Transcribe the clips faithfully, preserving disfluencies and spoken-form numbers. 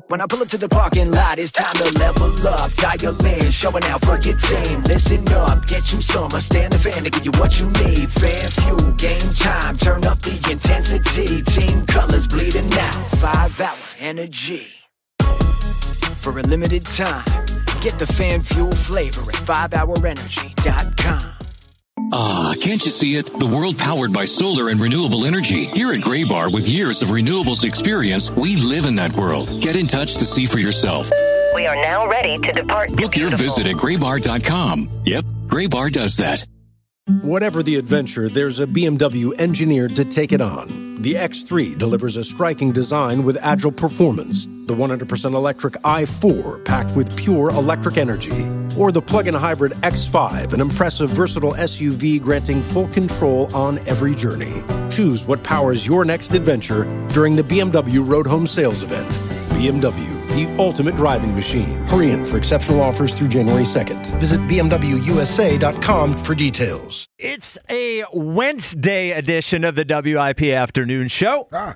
When I pull up to the parking lot, it's time to level up. Dial in, showing out for your team. Listen up, get you some. I stand the fan to give you what you need. Fan fuel, game time, turn up the intensity. Team colors bleeding out, five hour energy. For a limited time, get the fan fuel flavor at five hour energy dot com. Ah, can't you see it? The world powered by solar and renewable energy. Here at Graybar, with years of renewables experience, we live in that world. Get in touch to see for yourself. We are now ready to depart. Book your visit at graybar dot com. Yep, Graybar does that. Whatever the adventure, there's a B M W engineered to take it on. The X three delivers a striking design with agile performance. The one hundred percent electric i four packed with pure electric energy. Or the plug-in hybrid X five, an impressive, versatile S U V granting full control on every journey. Choose what powers your next adventure during the B M W Road Home Sales Event. B M W, the ultimate driving machine. Hurry in for exceptional offers through January second. Visit b m w u s a dot com for details. It's a Wednesday edition of the W I P Afternoon Show. Ah.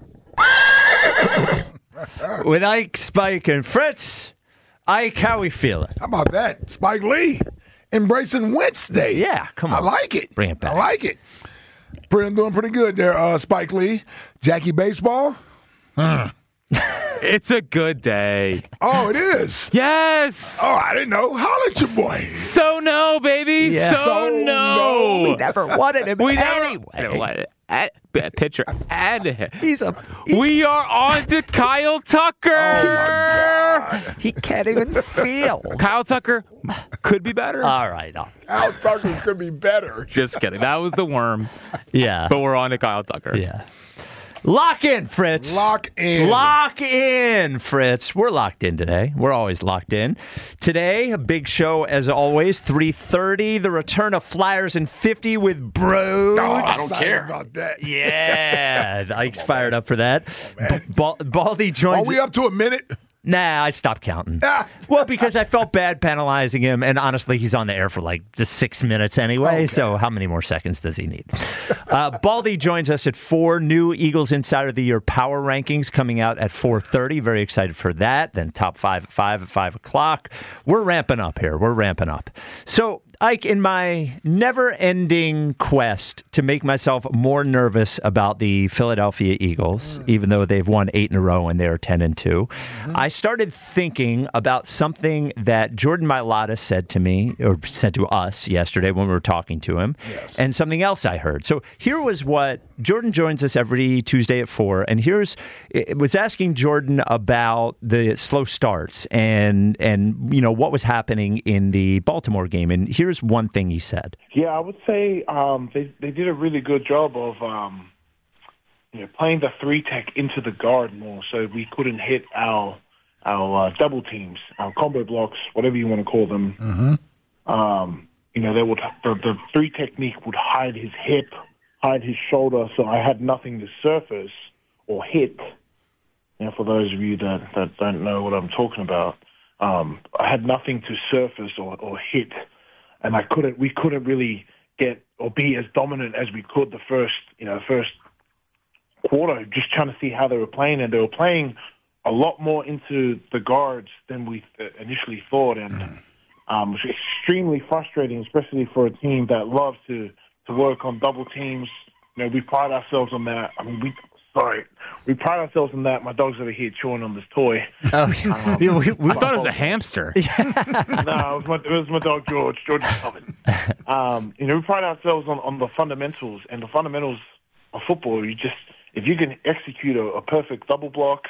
With Ike, Spike, and Fritz. Ike, how we feeling? How about that? Spike Lee embracing Wednesday. Yeah, come on. I like it. Bring it back. I like it. Pretty, doing pretty good there, uh, Spike Lee. Jackie Baseball. Hmm. It's a good day. Oh, it is? Yes. Oh, I didn't know. Holla at your boy. So no, baby. Yeah. So, So no. no. We never wanted him We anyway. never wanted a pitcher and a hit. He's a... He, We are on to Kyle Tucker. Oh, my God. he can't even feel. Kyle Tucker could be better. All right. All right. Al Tucker could be better. Just kidding. That was the worm. Yeah. But we're on to Kyle Tucker. Yeah. Lock in, Fritz. Lock in. Lock in, Fritz. We're locked in today. We're always locked in. Today, a big show as always. three thirty, the return of Flyers and fifty with Bros. Oh, I don't care about that. Yeah. Ike's fired up for that. Oh, Bal- Baldy joins. Are we up to a minute? Nah, I stopped counting. Ah. Well, because I felt bad penalizing him, and honestly, he's on the air for like just six minutes anyway, Okay. so how many more seconds does he need? uh, Baldy joins us at four. New Eagles Insider of the Year Power Rankings coming out at four thirty. Very excited for that. Then top five at five at five o'clock. We're ramping up here. We're ramping up. So, Ike, in my never-ending quest to make myself more nervous about the Philadelphia Eagles, mm. even though they've won eight in a row and they're ten and two, mm-hmm. I started thinking about something that Jordan Mailata said to me, or said to us yesterday when we were talking to him, yes. and something else I heard. So here was what Jordan joins us every Tuesday at four, and here's it was asking Jordan about the slow starts and and you know what was happening in the Baltimore game, and here's one thing he said. Yeah, I would say um, they they did a really good job of um, you know playing the three tech into the guard more, so we couldn't hit our our uh, double teams, our combo blocks, whatever you want to call them. Mm-hmm. Um, you know, they would the, the three technique would hide his hip, hide his shoulder, so I had nothing to surface or hit. You know, for those of you that, that don't know what I'm talking about, um, I had nothing to surface or, or hit, and I couldn't. We couldn't really get or be as dominant as we could the first, you know, first quarter. Just trying to see how they were playing, and they were playing a lot more into the guards than we initially thought, and mm. um, it was extremely frustrating, especially for a team that loves to, to work on double teams. You know, we pride ourselves on that. I mean, we sorry, we pride ourselves on that. My dog's over here chewing on this toy. Oh, um, we, we, we thought it was a hamster. no, it was, my, it was my dog George. George is coming. Um, you know, we pride ourselves on, on the fundamentals, and the fundamentals of football. You just if you can execute a, a perfect double block.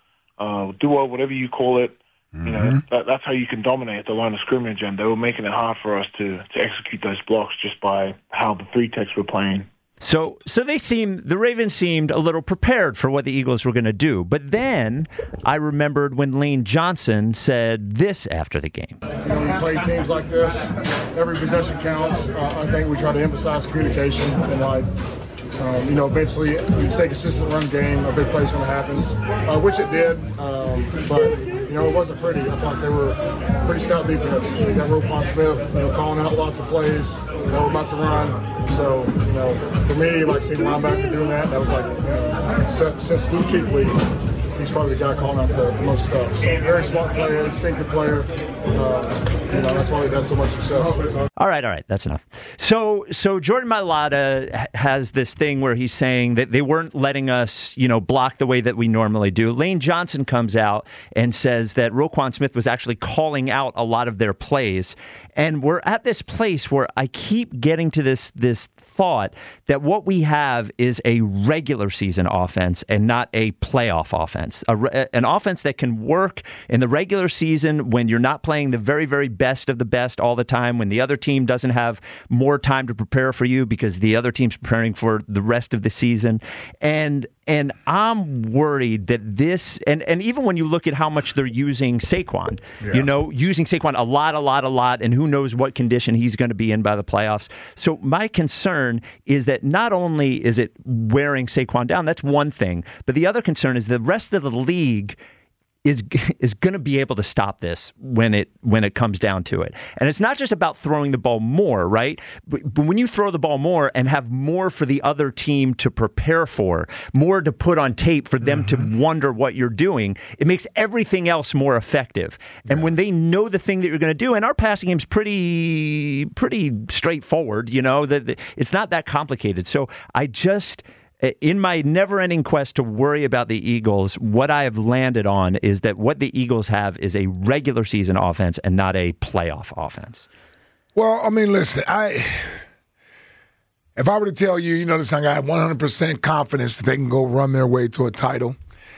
Uh, duo, whatever you call it, mm-hmm. you know, that, that's how you can dominate the line of scrimmage, and they were making it hard for us to, to execute those blocks just by how the three techs were playing. So, so they seemed the Ravens seemed a little prepared for what the Eagles were going to do. But then I remembered when Lane Johnson said this after the game. You know, we play teams like this. Every possession counts. Uh, I think we try to emphasize communication and like. Um, you know, eventually, you stay consistent run game, a big play's going to happen, uh, which it did. Um, but, you know, it wasn't pretty. I thought they were pretty stout defense. They got Roquan Smith, you know, calling out lots of plays. They were about to run. So, you know, for me, like seeing linebacker doing that, that was like, you know, since Luke Kuechly, you he's probably the guy calling out the, the most stuff. So, very smart player, instinctive player. Uh, you know, that's why he has so much success. All right, all right, that's enough. So, so Jordan Mailata has this thing where he's saying that they weren't letting us, you know, block the way that we normally do. Lane Johnson comes out and says that Roquan Smith was actually calling out a lot of their plays. And we're at this place where I keep getting to this this thought that what we have is a regular season offense and not a playoff offense. A, an offense that can work in the regular season when you're not playing the very, very best of the best all the time, when the other team doesn't have more time to prepare for you because the other team's preparing for the rest of the season. And And I'm worried that this, and, and even when you look at how much they're using Saquon, yeah. you know, using Saquon a lot, a lot, a lot, and who knows what condition he's going to be in by the playoffs. So my concern is that not only is it wearing Saquon down, that's one thing, but the other concern is the rest of the league is is going to be able to stop this when it when it comes down to it. And it's not just about throwing the ball more, right? But, but when you throw the ball more and have more for the other team to prepare for, more to put on tape for them mm-hmm. to wonder what you're doing, it makes everything else more effective. And yeah. when they know the thing that you're going to do, and our passing game's pretty pretty straightforward, you know, that it's not that complicated. So I just in my never-ending quest to worry about the Eagles, what I have landed on is that what the Eagles have is a regular season offense and not a playoff offense. Well, I mean, listen, I if I were to tell you, you know, this thing, I have one hundred percent confidence that they can go run their way to a title,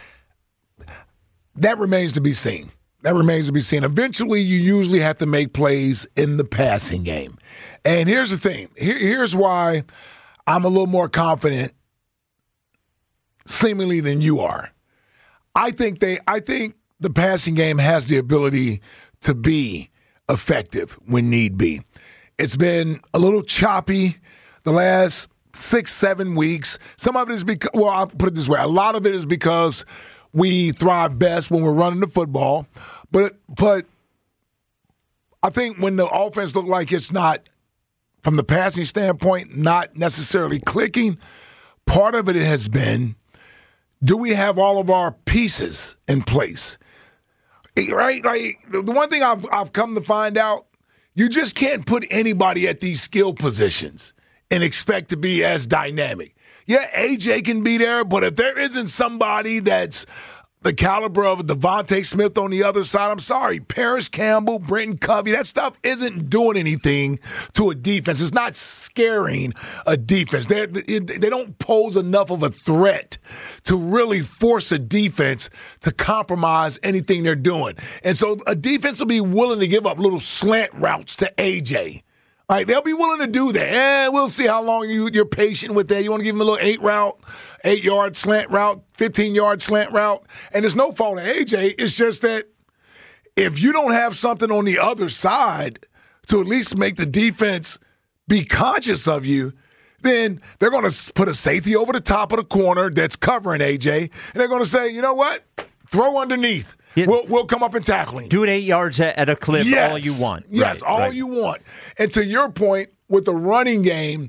that remains to be seen. That remains to be seen. Eventually, you usually have to make plays in the passing game. And here's the thing. Here, here's why I'm a little more confident seemingly than you are. I think they I think the passing game has the ability to be effective when need be. It's been a little choppy the last six, seven weeks. Some of it is because, well, I'll put it this way. A lot of it is because we thrive best when we're running the football. But but I think when the offense looks like it's not, from the passing standpoint, not necessarily clicking, part of it has been, do we have all of our pieces in place? Right? Like, the one thing I've, I've come to find out, you just can't put anybody at these skill positions and expect to be as dynamic. Yeah, A J can be there, but if there isn't somebody that's the caliber of Devontae Smith on the other side, I'm sorry, Paris Campbell, Brenton Covey, that stuff isn't doing anything to a defense. It's not scaring a defense. They they don't pose enough of a threat to really force a defense to compromise anything they're doing. And so a defense will be willing to give up little slant routes to A J. All right, they'll be willing to do that. Eh, we'll see how long you, you're patient with that. You want to give them a little eight route, eight-yard slant route, fifteen-yard slant route. And it's no fault of A J. It's just that if you don't have something on the other side to at least make the defense be conscious of you, then they're going to put a safety over the top of the corner that's covering A J, and they're going to say, you know what, throw underneath. Yeah. We'll, we'll come up and tackle him. Do it eight yards at a clip, yes. all you want. Yes, right, all right. you want. And to your point, with the running game,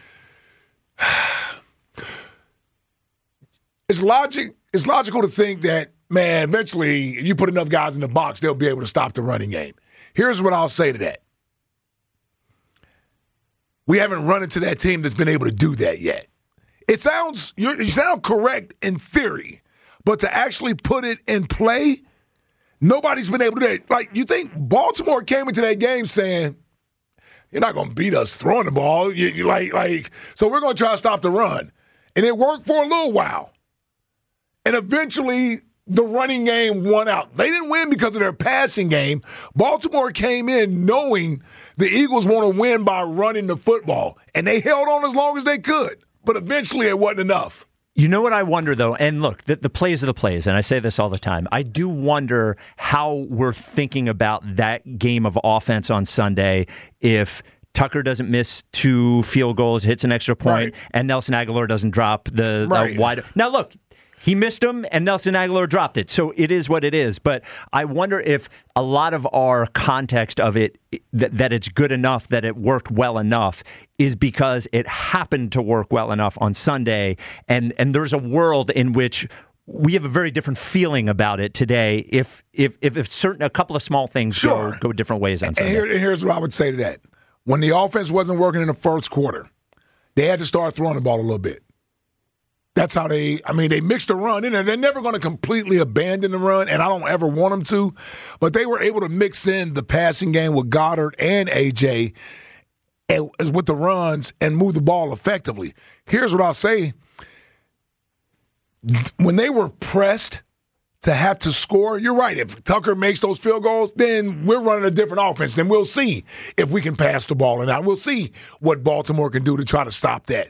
it's logic. It's logical to think that, man, eventually you put enough guys in the box, they'll be able to stop the running game. Here's what I'll say to that. We haven't run into that team that's been able to do that yet. It sounds, you're, you sound correct in theory, but to actually put it in play, nobody's been able to do that. Like, you think Baltimore came into that game saying, you're not going to beat us throwing the ball. You, you like, like, so we're going to try to stop the run. And it worked for a little while. And eventually, the running game won out. They didn't win because of their passing game. Baltimore came in knowing the Eagles want to win by running the football. And they held on as long as they could. But eventually, it wasn't enough. You know what I wonder, though? And look, the, the plays are the plays, and I say this all the time. I do wonder how we're thinking about that game of offense on Sunday if Tucker doesn't miss two field goals, hits an extra point, right. and Nelson Aguilar doesn't drop the, right. the wide. Now, look. He missed them, and Nelson Aguilar dropped it. So it is what it is. But I wonder if a lot of our context of it, that, that it's good enough, that it worked well enough, is because it happened to work well enough on Sunday. And, and there's a world in which we have a very different feeling about it today. If if if, if certain a couple of small things Sure. go, go different ways on And, Sunday. here, and here's what I would say to that. When the offense wasn't working in the first quarter, they had to start throwing the ball a little bit. That's how they, I mean, they mixed the run in there. They're never going to completely abandon the run, and I don't ever want them to, but they were able to mix in the passing game with Goddard and A J and, with the runs and move the ball effectively. Here's what I'll say. When they were pressed to have to score, you're right. If Tucker makes those field goals, then we're running a different offense. Then we'll see if we can pass the ball or not. We'll see what Baltimore can do to try to stop that.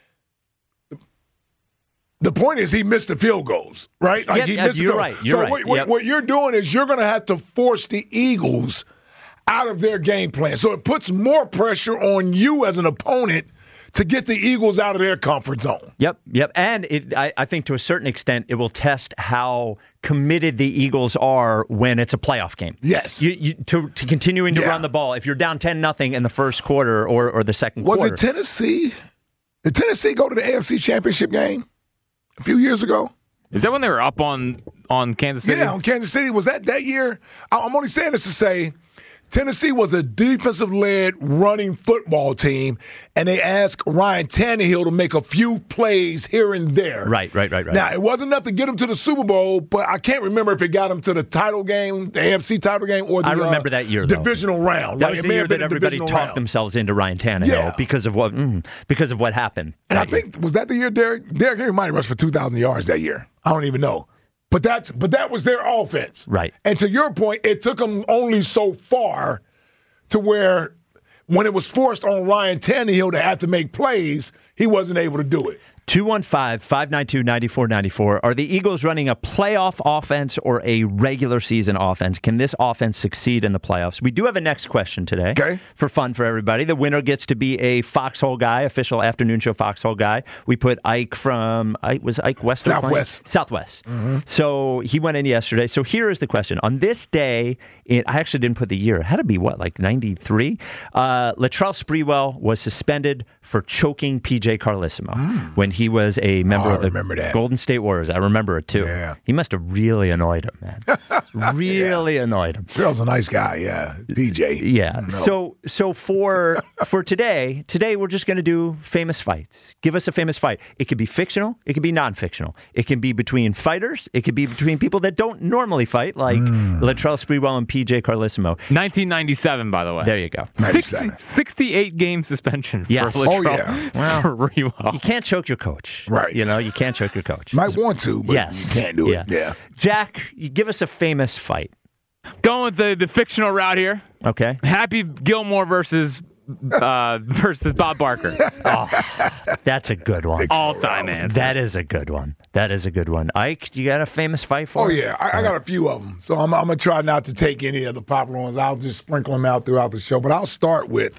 The point is he missed the field goals, right? Like Yeah, he yeah, missed the you're field- right, you're so right, What, what, yep. what you're doing is you're going to have to force the Eagles out of their game plan. So it puts more pressure on you as an opponent to get the Eagles out of their comfort zone. Yep, yep. And it, I, I think to a certain extent, it will test how committed the Eagles are when it's a playoff game. Yes. You, you, to, to continuing to Yeah. run the ball. If you're down ten nothing in the first quarter or, or the second Was quarter. it Tennessee? Did Tennessee go to the A F C Championship game a few years ago? Is that when they were up on on Kansas City? Yeah, on Kansas City. Was that that year? I- I'm only saying this to say Tennessee was a defensive-led running football team, and they asked Ryan Tannehill to make a few plays here and there. Right, right, right, right. Now, it wasn't enough to get him to the Super Bowl, but I can't remember if it got him to the title game, the A F C title game, or the I remember uh, that year, though. divisional round. That Like, was it the may year have been that a everybody divisional talked round. themselves into Ryan Tannehill Yeah. because of what mm, because of what happened. And I that year. think, was that the year Derek, Derek Henry might have rushed for two thousand yards that year? I don't even know. But that's but that was their offense. Right. And to your point, it took them only so far to where when it was forced on Ryan Tannehill to have to make plays, he wasn't able to do it. two one five, five nine two, nine four nine four. Are the Eagles running a playoff offense or a regular season offense? Can this offense succeed in the playoffs? We do have a next question today. Okay. For fun for everybody. The winner gets to be a Foxhole guy, official afternoon show Foxhole guy. We put Ike from, Ike, was Ike West? Southwest. Southwest. Mm-hmm. So he went in yesterday. So here is the question. On this day, it, I actually didn't put the year. It had to be what, like ninety-three? Uh, Latrell Sprewell was suspended for choking P J Carlesimo mm. when he was a member Oh, of the I remember that. Golden State Warriors. I remember it too. Yeah. He must have really annoyed him, man. Really yeah. annoyed him. Bill's a nice guy, yeah. P J. Yeah. No. So so for for today, today we're just going to do famous fights. Give us a famous fight. It could be fictional. It could be non-fictional. It can be between fighters. It could be between people that don't normally fight, like mm. Latrell Sprewell and P J Carlesimo. nineteen ninety-seven, by the way. There you go. sixty, sixty-eight game suspension yes. for Latrell Oh, yeah. Well, Sprewell. You can't choke your coach. Right. You know, you can't choke your coach. Might want to, but yes. you can't do yeah. it. Yeah. Jack, you give us a famous fight. Going with the, the fictional route here. Okay. Happy Gilmore versus uh, versus Bob Barker. Oh, that's a good one. All time answer. That is a good one. That is a good one. Ike, you got a famous fight for Oh, us? yeah. I, I got a few of them. So I'm, I'm going to try not to take any of the popular ones. I'll just sprinkle them out throughout the show. But I'll start with,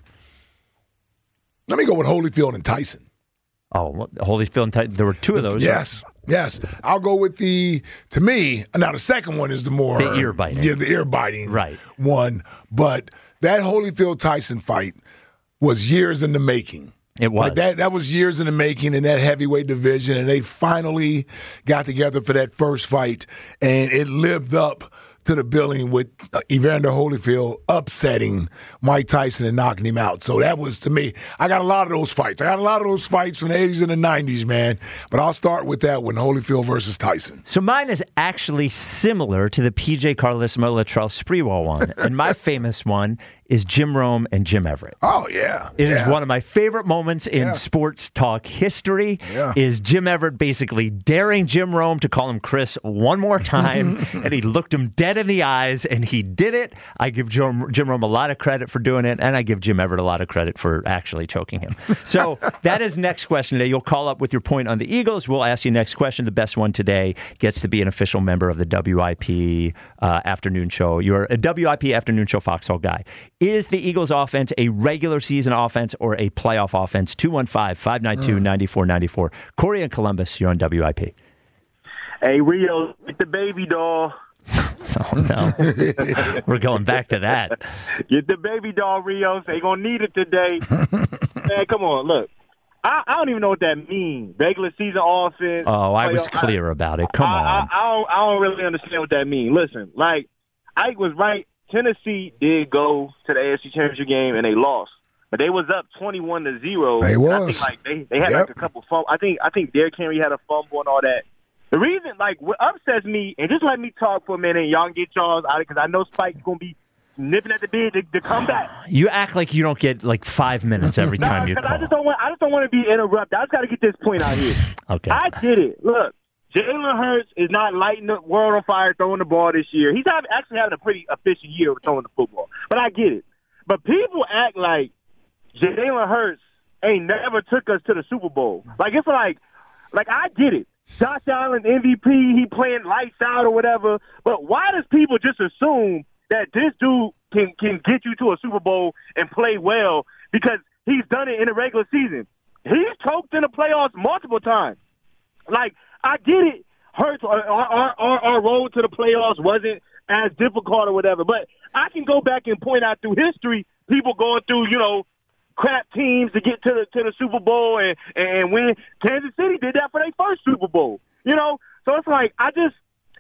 let me go with Holyfield and Tyson. Oh, well, Holyfield and Tyson. There were two of those. Yes. Right? Yes. I'll go with the, to me, now the second one is the more. The ear biting. Yeah, the ear biting right. one. But that Holyfield-Tyson fight was years in the making. It was. Like that, that was years in the making in that heavyweight division, and they finally got together for that first fight, and it lived up to the billing with Evander Holyfield upsetting Mike Tyson and knocking him out. So that was, to me, I got a lot of those fights. I got a lot of those fights from the eighties and the nineties, man. But I'll start with that one, Holyfield versus Tyson. So mine is actually similar to the P J Carlesimo Latrell Sprewell one. And my famous one is Jim Rome and Jim Everett. Oh, yeah. It yeah. is one of my favorite moments in yeah. sports talk history yeah. is Jim Everett basically daring Jim Rome to call him Chris one more time, and he looked him dead in the eyes, and he did it. I give Jim, Jim Rome a lot of credit for doing it, and I give Jim Everett a lot of credit for actually choking him. So that is next question today. You'll call up with your point on the Eagles. We'll ask you next question. The best one today gets to be an official member of the W I P uh, afternoon show. You're a W I P afternoon show Foxhole guy. Is the Eagles offense a regular season offense or a playoff offense? two one five, five nine two, nine four nine four. Corey in Columbus, you're on W I P. Hey, Rio, get the baby doll. Oh, no. We're going back to that. Get the baby doll, Rios. They going to need it today. Man, come on, look. I, I don't even know what that means. Regular season offense. Oh, I was playoff, clear I, about it. Come I, on. I, I, don't, I don't really understand what that means. Listen, like, Ike was right. Tennessee did go to the A F C Championship game, and they lost. But they was up twenty-one to zero. They was. I think, like, they, they had, Yep. like, a couple fumbles. I think, I think Derrick Henry had a fumble and all that. The reason, like, what upsets me, and just let me talk for a minute, and y'all can get y'all's out of it, because I know Spike's going to be nipping at the bid to, to come back. You act like you don't get like five minutes every time no, you because call. I just don't want. I just don't want to be interrupted. I just got to get this point out here. Okay. I get it. Look, Jalen Hurts is not lighting the world on fire throwing the ball this year. He's have, actually having a pretty efficient year with throwing the football. But I get it. But people act like Jalen Hurts ain't never took us to the Super Bowl. Like, it's like, like I get it. Josh Allen, M V P, he playing lights out or whatever. But why does people just assume that this dude can, can get you to a Super Bowl and play well because he's done it in the regular season? He's choked in the playoffs multiple times. Like, I get it. Hurts, our, our, our, our road to the playoffs wasn't as difficult or whatever. But I can go back and point out through history, people going through, you know, crap teams to get to the to the Super Bowl and, and win. Kansas City did that for their first Super Bowl. You know? So it's like, I just,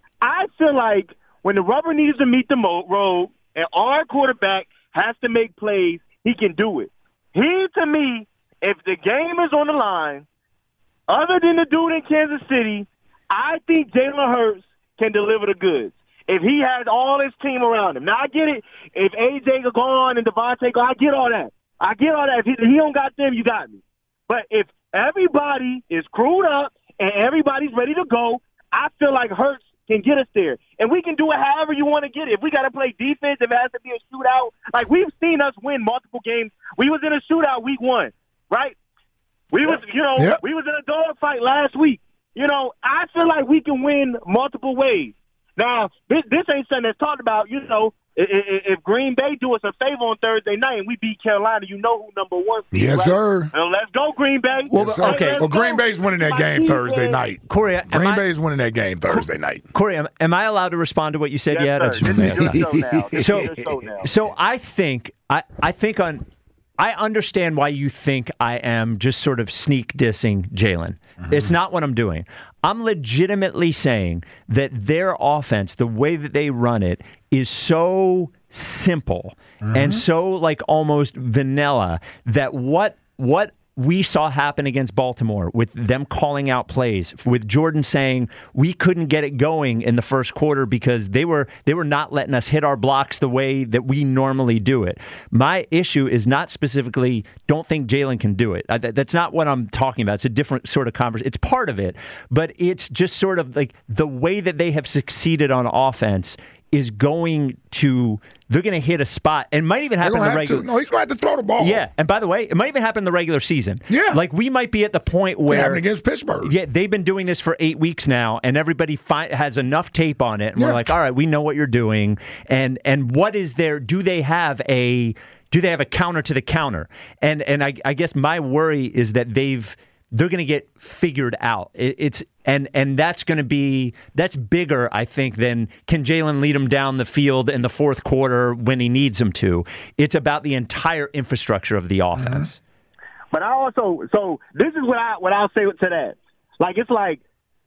I feel like when the rubber needs to meet the mo- road and our quarterback has to make plays, he can do it. He, to me, if the game is on the line, other than the dude in Kansas City, I think Jalen Hurts can deliver the goods. If he has all his team around him. Now, I get it. If A J go gone and Devontae go, I get all that. I get all that. If he, if he don't got them, you got me. But if everybody is crewed up and everybody's ready to go, I feel like Hurts can get us there. And we can do it however you want to get it. If we got to play defense, if it has to be a shootout. Like, we've seen us win multiple games. We was in a shootout week one, right? We was, you know, yep. we was in a dogfight last week. You know, I feel like we can win multiple ways. Now, this, this ain't something that's talked about, you know, if, if Green Bay do us a favor on Thursday night and we beat Carolina, you know who number one is. Yes, right? sir. Well, let's go, Green Bay. Well, yes, okay. Well, go. Green Bay's winning that game Thursday night. Corey, Green I, Bay's winning that game Thursday night. Corey, am, am I allowed to respond to what you said yes, yet? Sir. This is your show now. This so, is your show now. So I think, I, I think on – I understand why you think I am just sort of sneak dissing Jalen. Mm-hmm. It's not what I'm doing. I'm legitimately saying that their offense, the way that they run it, is so simple mm-hmm. and so like almost vanilla that what what we saw happen against Baltimore with them calling out plays, with Jordan saying we couldn't get it going in the first quarter because they were they were not letting us hit our blocks the way that we normally do it. My issue is not specifically don't think Jalen can do it. That's not what I'm talking about. It's a different sort of conversation. It's part of it, but it's just sort of like the way that they have succeeded on offense is going to, they're going to hit a spot, and might even happen in the regular. To. No, he's going to have to throw the ball. Yeah, and by the way, it might even happen in the regular season. Yeah, like we might be at the point where it happened against Pittsburgh. Yeah, they've been doing this for eight weeks now, and everybody fi- has enough tape on it, and yeah. we're like, all right, we know what you're doing, and and what is there? Do they have a do they have a counter to the counter? And and I, I guess my worry is that they've. They're going to get figured out. It, it's and and that's going to be that's bigger, I think, than can Jalen lead them down the field in the fourth quarter when he needs them to. It's about the entire infrastructure of the offense. Mm-hmm. But I also so this is what I what I'll say to that. Like it's like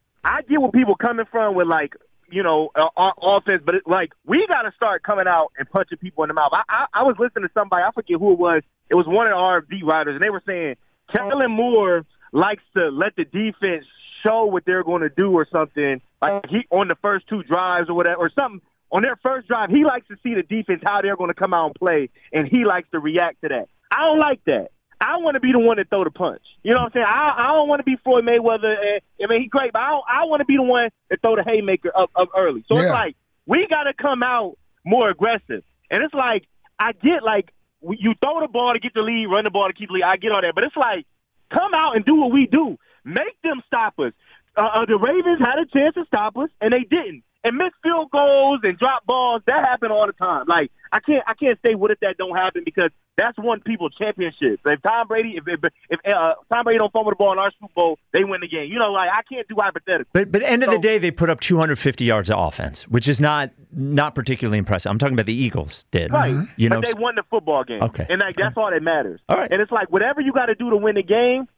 I get where people coming from with like you know uh, offense, but it's like we got to start coming out and punching people in the mouth. I, I I was listening to somebody, I forget who it was. It was one of our beat writers, and they were saying Kellen Moore likes to let the defense show what they're going to do or something, like he on the first two drives or whatever, or something. On their first drive, he likes to see the defense, how they're going to come out and play, and he likes to react to that. I don't like that. I want to be the one that throw the punch. You know what I'm saying? I, I don't want to be Floyd Mayweather. And, I mean, he's great, but I, don't, I want to be the one that throw the haymaker up, up early. So yeah. It's like we got to come out more aggressive. And it's like I get, like, you throw the ball to get the lead, run the ball to keep the lead. I get all that. But it's like, come out and do what we do. Make them stop us. Uh, the Ravens had a chance to stop us, and they didn't. And missed field goals and drop balls, that happen all the time. Like I can't, I can't say what if that don't happen because that's won people championships. If Tom Brady, if if, if uh, Tom Brady don't fumble the ball in our Super Bowl, they win the game. You know, like I can't do hypothetical. But but end so, of the day, they put up two hundred fifty yards of offense, which is not not particularly impressive. I'm talking about the Eagles did, right? You know, but they won the football game. Okay, and like that's all that matters. All right, and it's like whatever you got to do to win the game,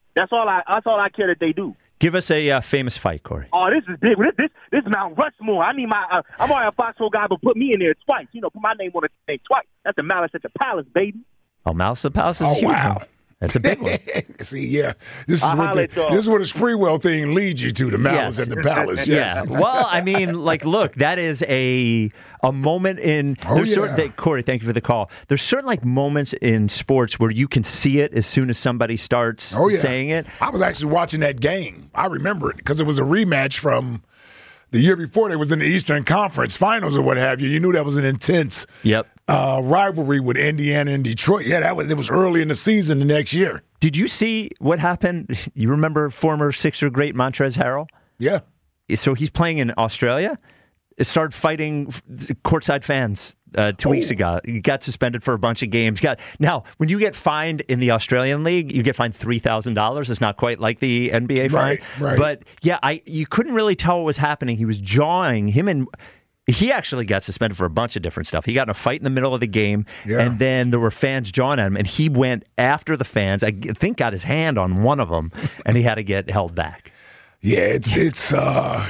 That's all I. That's all I care that they do. Give us a uh, famous fight, Corey. Oh, this is big. This this, this is Mount Rushmore. I need my. Uh, I'm already a Foxhole guy, but put me in there twice. You know, put my name on the thing twice. That's the Malice at the Palace, baby. Oh, Malice at the Palace is Oh, huge. wow. One. That's a big one. See, yeah, this is I'll what holler the, at y'all. this is what the Spreewell thing leads you to. The Malice Yes. at the Palace. Yes. Yeah. Well, I mean, like, look, that is a a moment in. Oh, there's yeah. certain, they, Corey, thank you for the call. There's certain like moments in sports where you can see it as soon as somebody starts Oh, yeah. saying it. I was actually watching that game. I remember it because it was a rematch from the year before. They was in the Eastern Conference Finals or what have you. You knew that was an intense Yep. uh, rivalry with Indiana and Detroit. Yeah, that was it was early in the season the next year. Did you see what happened? You remember former Sixer great Montrezl Harrell? Yeah. So he's playing in Australia. Started fighting courtside fans uh, two oh. weeks ago. He got suspended for a bunch of games. Got now when you get fined in the Australian League, you get fined three thousand dollars. It's not quite like the N B A fine, right, right. but yeah, I you couldn't really tell what was happening. He was jawing him and. He actually got suspended for a bunch of different stuff. He got in a fight in the middle of the game, yeah. and then there were fans jawing at him, and he went after the fans. I think got his hand on one of them, and he had to get held back. Yeah, it's it's. uh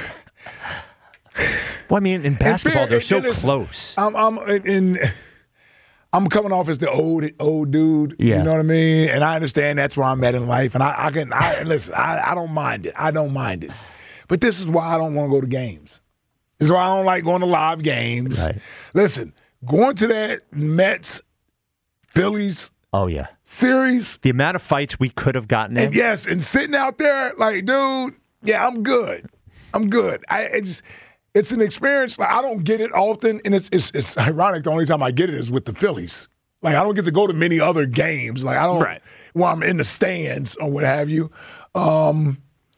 Well, I mean, in basketball, fair, they're so listen, close. I'm I'm in. I'm coming off as the old old dude. Yeah. You know what I mean? And I understand that's where I'm at in life, and I, I can. I listen. I, I don't mind it. I don't mind it. But this is why I don't want to go to games. This is why I don't like going to live games. Right. Listen, going to that Mets, Phillies Oh, yeah. series. The amount of fights we could have gotten in. And yes, and sitting out there like, dude, yeah, I'm good. I'm good. I it just it's an experience. Like I don't get it often, and it's it's it's ironic. The only time I get it is with the Phillies. Like I don't get to go to many other games. Like I don't Right. when I'm in the stands or what have you. Um,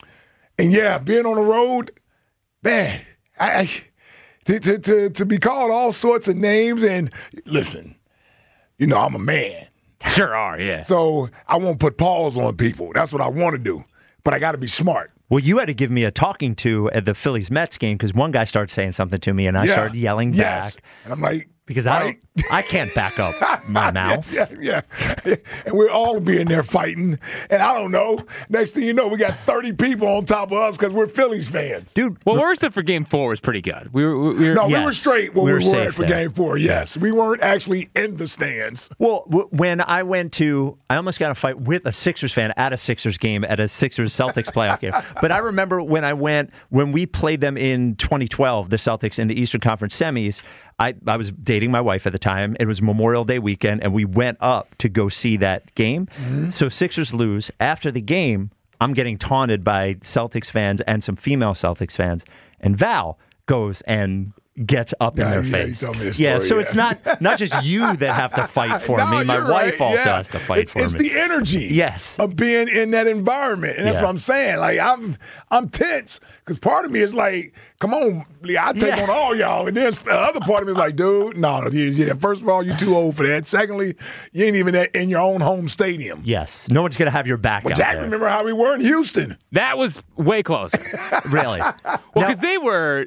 and yeah, being on the road, man. I, I to, to to to be called all sorts of names and listen, you know I'm a man, Sure are, yeah. so I won't put paws on people. That's what I want to do, but I got to be smart. Well, you had to give me a talking to at the Phillies Mets game because one guy started saying something to me and I Yeah. started yelling Yes. back And I'm like, because I right? don't, I can't back up my mouth. Yeah, yeah, yeah. And we're all being there fighting. And I don't know. Next thing you know, we got thirty people on top of us because we're Phillies fans. Dude, Well, where was it for Game Four was pretty good. We were, we were No, we yes. were straight when We we were were, safe at for there. Game Four. Yes, we weren't actually in the stands. Well, w- when I went to, I almost got a fight with a Sixers fan at a Sixers game, at a Sixers Celtics playoff game. But I remember when I went, when we played them in twenty twelve, the Celtics in the Eastern Conference semis, I, I was dating my wife at the time. It was Memorial Day weekend, and we went up to go see that game. Mm-hmm. So Sixers lose. After the game, I'm getting taunted by Celtics fans and some female Celtics fans. And Val goes and gets up Yeah, in their yeah, you face. told me the yeah, story, so yeah. it's not not just you that have to fight for No, me. My you're wife right. also Yeah. has to fight it's, for it's me. the energy Yes. of being in that environment. And that's Yeah. what I'm saying. Like, I'm I'm tense because part of me is like, come on, Lee, I'll take Yeah. on all y'all. And then the other part of me is like, dude, no, yeah, yeah. First of all, you're too old for that. Secondly, you ain't even at- in your own home stadium. Yes, no one's going to have your back But out Jack, there. remember how we were in Houston? that was way closer. Really? Well, Now- because they were.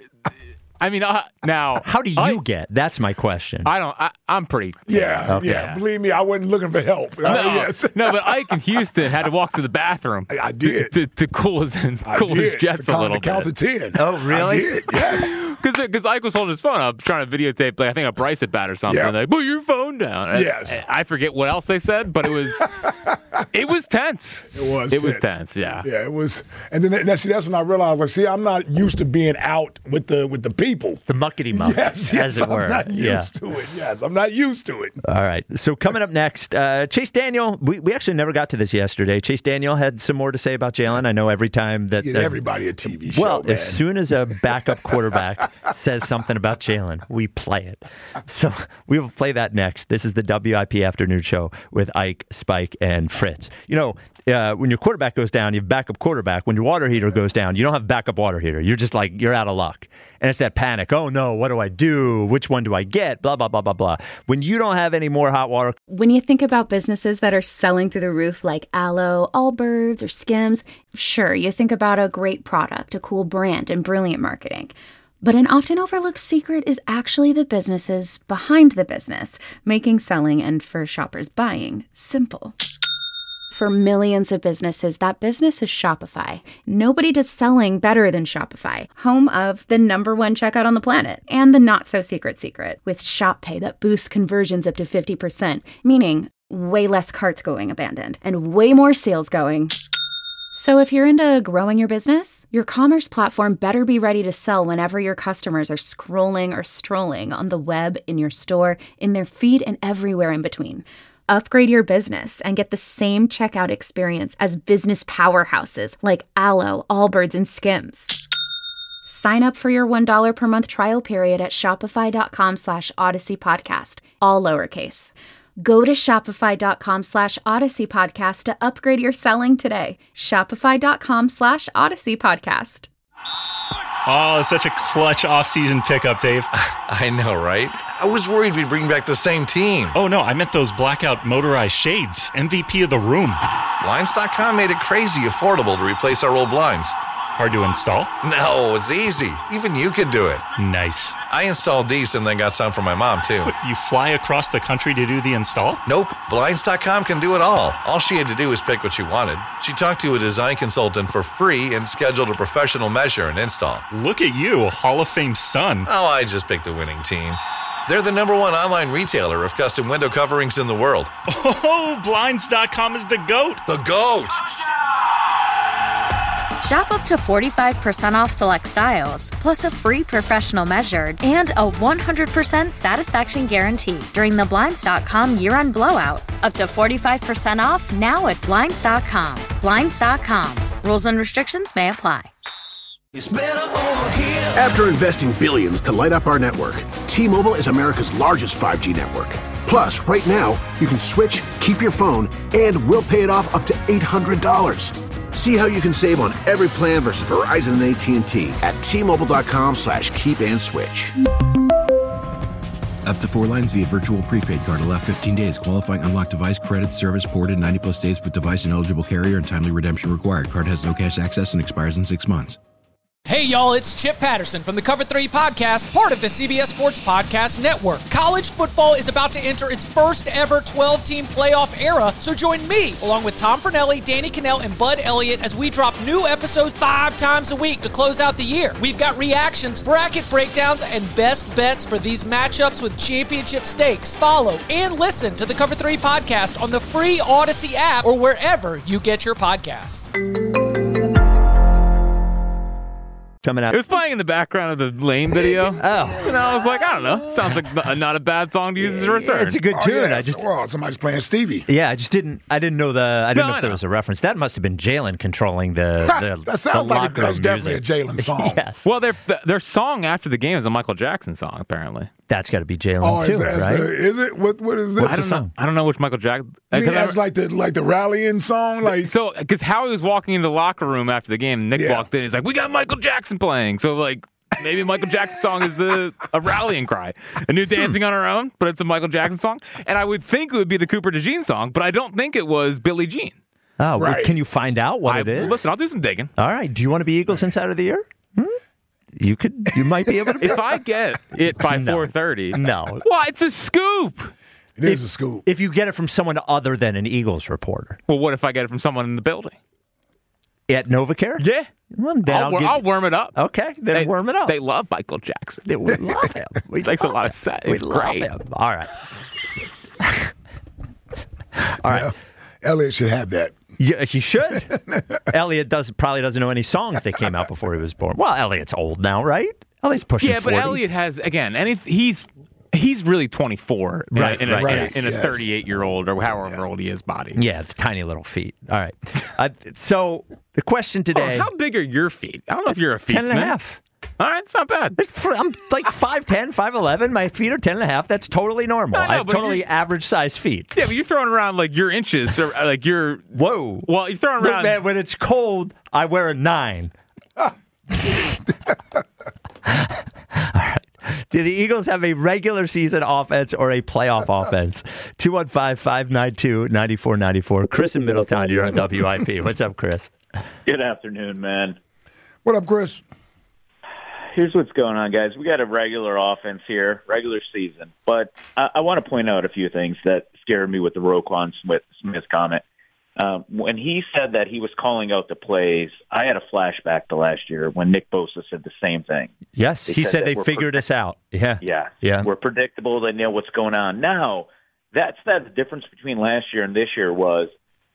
I mean, uh, now How do you I, get? That's my question. I don't. I, I'm pretty. Yeah, Okay. yeah. Believe me, I wasn't looking for help. No, Uh, yes. no, but Ike in Houston had to walk to the bathroom. I- I to- did. to, to cool his I cool his did. jets to a count- little to count bit. to ten. Oh, really? I did, yes. Because Ike was holding his phone up, trying to videotape, like I think a Bryce at bat or something. Yeah. Like, put your phone down. And- Yes. and I forget what else they said, but it was it was tense. It was. It was tense. Yeah. Yeah, it was. And then that, see, that's when I realized, like, see, I'm not used to being out with the with the people. The muckety muck, Yes, as yes, it were. I'm not used yeah. to it. Yes, I'm not used to it. All right. So coming up next, uh, Chase Daniel. We, we actually never got to this yesterday. Chase Daniel had some more to say about Jalen. I know every time that Get uh, everybody a T V show, well, man. as soon as a backup quarterback says something about Jalen, we play it. So we will play that next. This is the W I P Afternoon Show with Ike, Spike, and Fritz. You know, uh, when your quarterback goes down, you have backup quarterback. When your water heater goes down, you don't have backup water heater. You're just like, you're out of luck. And it's that panic. Oh, no, what do I do? Which one do I get? Blah, blah, blah, blah, blah. When you don't have any more hot water. When you think about businesses that are selling through the roof like Aloe, Allbirds, or Skims, sure, you think about a great product, a cool brand, and brilliant marketing. But an often overlooked secret is actually the businesses behind the business, making selling and for shoppers buying simple. For millions of businesses, that business is Shopify. Nobody does selling better than Shopify, home of the number one checkout on the planet and the not-so-secret secret with Shop Pay that boosts conversions up to fifty percent, meaning way less carts going abandoned and way more sales going. So if you're into growing your business, your commerce platform better be ready to sell whenever your customers are scrolling or strolling on the web, in your store, in their feed, and everywhere in between. Upgrade your business and get the same checkout experience as business powerhouses like Alo, Allbirds, and Skims. Sign up for your one dollar per month trial period at shopify.com slash Odyssey Podcast, all lowercase. Go to shopify.com slash Odyssey Podcast to upgrade your selling today. Shopify.com slash Odyssey Podcast. Oh, such a clutch off-season pickup, Dave. I know, right? I was worried we'd bring back the same team. Oh, no, I meant those blackout motorized shades. M V P of the room. Blinds dot com made it crazy affordable to replace our old blinds. Hard to install? No, it's easy. Even you could do it. Nice. I installed these and then got some for my mom, too. What, you fly across the country to do the install? Nope. Blinds dot com can do it all. All she had to do was pick what she wanted. She talked to a design consultant for free and scheduled a professional measure and install. Look at you, a Hall of Fame son. Oh, I just picked the winning team. They're the number one online retailer of custom window coverings in the world. Oh, Blinds dot com is the GOAT. The GOAT! Shop up to forty-five percent off select styles, plus a free professional measured and a one hundred percent satisfaction guarantee during the Blinds dot com year-end blowout. Up to forty-five percent off now at Blinds dot com. Blinds dot com. Rules and restrictions may apply. After investing billions to light up our network, T-Mobile is America's largest five G network. Plus, right now, you can switch, keep your phone, and we'll pay it off up to eight hundred dollars. See how you can save on every plan versus Verizon and A T and T at T-Mobile.com slash keep and switch. Up to four lines via virtual prepaid card. Allow fifteen days. Qualifying unlocked device credit service ported ninety plus days with device and eligible carrier and timely redemption required. Card has no cash access and expires in six months. Hey, y'all, it's Chip Patterson from the Cover three Podcast, part of the C B S Sports Podcast Network. College football is about to enter its first ever twelve-team playoff era, so join me, along with Tom Fornelli, Danny Cannell, and Bud Elliott, as we drop new episodes five times a week to close out the year. We've got reactions, bracket breakdowns, and best bets for these matchups with championship stakes. Follow and listen to the Cover three Podcast on the free Odyssey app or wherever you get your podcasts. Coming out. It was playing in the background of the Lane video. Oh. And I was like, I don't know. Sounds like n- not a bad song to use as a return. It's a good Oh, tune. yeah, I just well, somebody's playing Stevie. Yeah, I just didn't. I didn't know the. I didn't No, know if I there know. was a reference. That must have been Jalen controlling the. the That sounds the like locker it was room definitely music. a Jalen song. Yes. Well, their their song after the game is a Michael Jackson song, apparently. That's got to be Jalen Oh, too, is, that, is, right? that, is it? What What is this? What's I the don't song? know. I don't know which Michael Jackson. I mean, that's like the like the rallying song, like So, because Howie was walking into the locker room after the game, Nick Yeah. walked in. He's like, "We got Michael Jackson playing." So, like, maybe Michael Jackson's song is a, a rallying cry, a new "Dancing on Our Own," but it's a Michael Jackson song. And I would think it would be the Cooper DeJean song, but I don't think it was Billie Jean. Oh, well, Right. can you find out what I, it is? Listen, I'll do some digging. All right. Do you want to be Eagles Insider of the Year? Hmm? You could. You might be able to. If I get it by No. four thirty, No. well, it's a scoop. it is a scoop. If you get it from someone other than an Eagles reporter Well, what if I get it from someone in the building? at NovaCare, Yeah, well, then I'll, I'll, wor- give- I'll worm it up. Okay, then They- worm it up. They love Michael Jackson. They would love him. We Makes a love lot him. of sense. We It's love great. him. All right. All right. Yeah. Elliot should have that. Yeah, he should. Elliot does probably doesn't know any songs that came out before he was born. Well, Elliot's old now, right? Elliot's pushing Yeah, but forty. Elliot has again, and he- he's he's really twenty-four, in a- Right, In a, right, in a, yes, in a yes. thirty-eight-year-old or however old he is body. Yeah, the tiny little feet. All right. Uh, so the question today: Oh, how big are your feet? I don't know if you're a feet ten and a half. All right, it's not bad. It's fr- I'm like five ten, five eleven. My feet are ten and a half. That's totally normal. I I, know, have but totally you- average size feet. Yeah, but you're throwing around like your inches or uh, like your Whoa. well, you're throwing Look, around. man, when it's cold, I wear a nine. All right. Do the Eagles have a regular season offense or a playoff offense? two one five, five nine two, nine four nine four. Chris in Middletown, you're on W I P. What's up, Chris? Good afternoon, man. What up, Chris? Here's what's going on, guys. We got a regular offense here, regular season. But I, I want to point out a few things that scared me with the Roquan Smith, Smith comment. Um, when he said that he was calling out the plays, I had a flashback to last year when Nick Bosa said the same thing. Yes, they he said, said they figured predict- us out. Yeah. Yeah. Yeah. We're predictable. They know what's going on. Now, that's that the difference between last year and this year was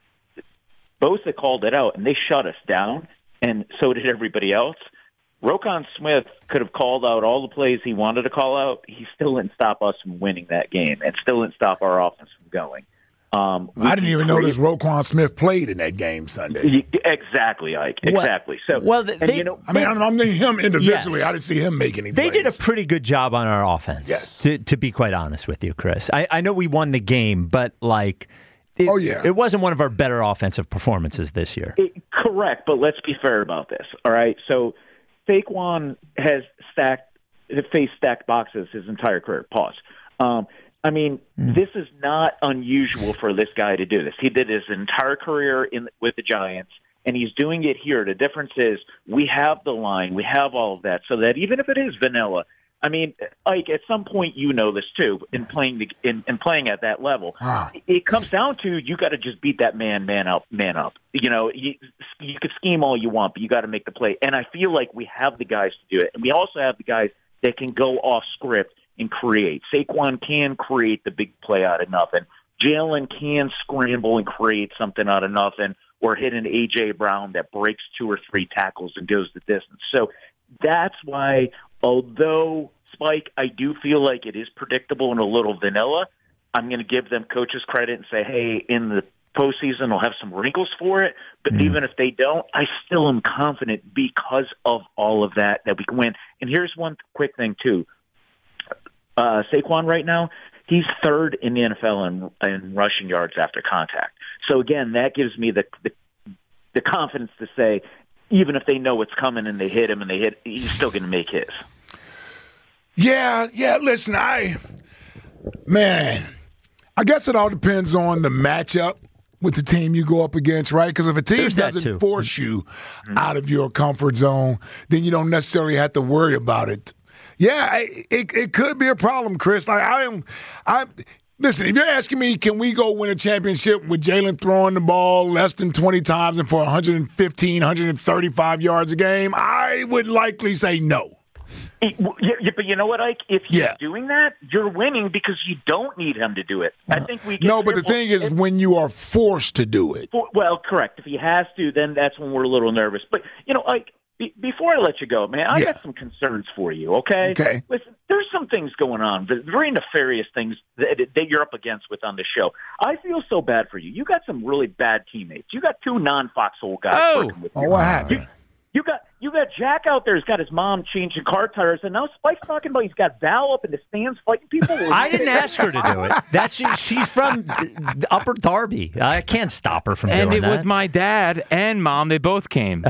Bosa called it out, and they shut us down, and so did everybody else. Roquan Smith could have called out all the plays he wanted to call out. He still didn't stop us from winning that game and still didn't stop our offense from going. Um, I didn't even notice Roquan Smith played in that game Sunday. Exactly, Ike. Exactly. So, well, they, and, you know, I mean, I'm, I'm thinking him individually. Yes. I didn't see him make any They plays. did a pretty good job on our offense. Yes. To, to be quite honest with you, Chris. I, I know we won the game, but like, it, oh yeah, it wasn't one of our better offensive performances this year. It, correct, but let's be fair about this. All right, so Saquon has stacked, faced stacked boxes his entire career. Pause. Um, I mean, mm. this is not unusual for this guy to do this. He did his entire career in with the Giants, and he's doing it here. The difference is we have the line, we have all of that, so that even if it is vanilla, I mean, Ike, at some point you know this too. In playing the in, in playing at that level, ah. it comes down to you got to just beat that man, man up, man up. You know, you, you can scheme all you want, but you got to make the play. And I feel like we have the guys to do it, and we also have the guys that can go off script and create. Saquon can create the big play out of nothing. Jalen can scramble and create something out of nothing, or hit an A J Brown that breaks two or three tackles and goes the distance. So that's why, although, Spike, I do feel like it is predictable and a little vanilla, I'm going to give them coaches credit and say, hey, in the postseason, they'll have some wrinkles for it. But mm. even if they don't, I still am confident because of all of that that we can win. And here's one quick thing, too. Uh, Saquon right now, he's third in the N F L in, in rushing yards after contact. So, again, that gives me the, the the confidence to say, even if they know it's coming and they hit him and they hit, he's still going to make his. Yeah, yeah, listen, I, man, I guess it all depends on the matchup with the team you go up against, right? Because if a team There's that doesn't too. force you out of your comfort zone, then you don't necessarily have to worry about it. Yeah, I, it it could be a problem, Chris. Like I am, I listen. If you're asking me, can we go win a championship with Jalen throwing the ball less than twenty times and for one fifteen, one thirty-five yards a game, I would likely say no. It, yeah, but you know what, Ike? If he's yeah. doing that, you're winning because you don't need him to do it. I think we get no, but the thing is, if, when you are forced to do it. For, well, correct. If he has to, then that's when we're a little nervous. But you know, Ike. Before I let you go, man, I yeah. got some concerns for you, okay? Okay. Listen, there's some things going on, very nefarious things that, that you're up against with on the show. I feel so bad for you. You got some really bad teammates. You got two non-Foxhole guys oh. working with you. you. Oh, what happened? You, you got you got Jack out there who's got his mom changing car tires, and now Spike's talking about he's got Val up in the stands fighting people. I didn't ask her to do it. That's she, she's from Upper Darby. I can't stop her from and doing that. And it was my dad and mom. They both came.